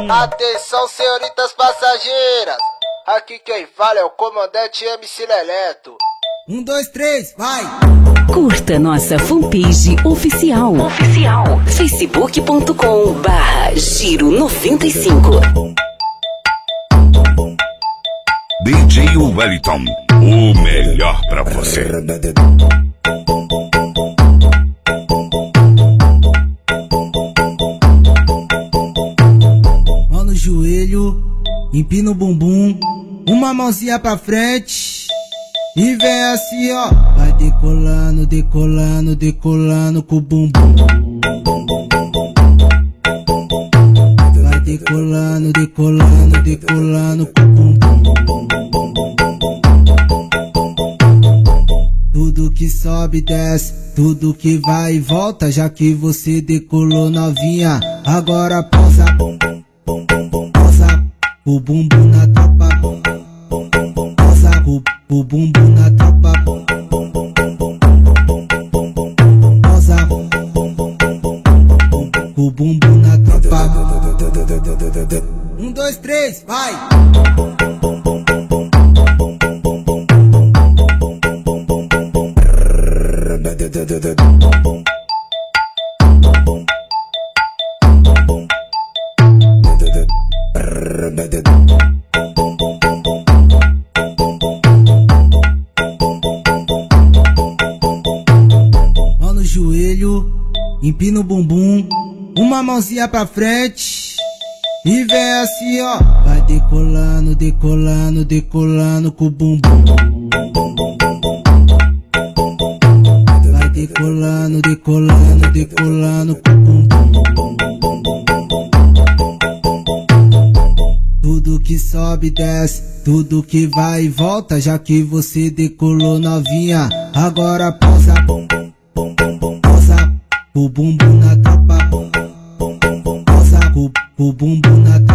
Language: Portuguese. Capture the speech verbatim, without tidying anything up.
Atenção, senhoritas passageiras, aqui quem fala é o comandante M C Leleto. Um, dois, três, vai! Curta nossa fanpage oficial. Oficial. facebook ponto com barra Giro noventa e cinco. D J Wellington, o melhor pra você. Mão no joelho, empina o bumbum, uma mãozinha pra frente e vem assim, ó. Vai decolando, decolando, decolando com o bumbum. Vai decolando, decolando, decolando com o bumbum. Tudo que sobe desce, tudo que vai e volta, já que você decolou novinha. Agora posa, posa o bumbum na tropa, posa o bumbum na tropa, posa o bumbum na tropa. Um, dois, três, vai! Mão no joelho, empina o bumbum, uma mãozinha pra frente e vem assim, ó. Vai decolando, decolando, decolando com o bumbum. Vai decolando, decolando, decolando com o bumbum. Tudo que sobe desce, tudo que vai e volta, já que você decolou novinha. Agora posa, posa o bumbum na tropa, posa o bumbum na tropa.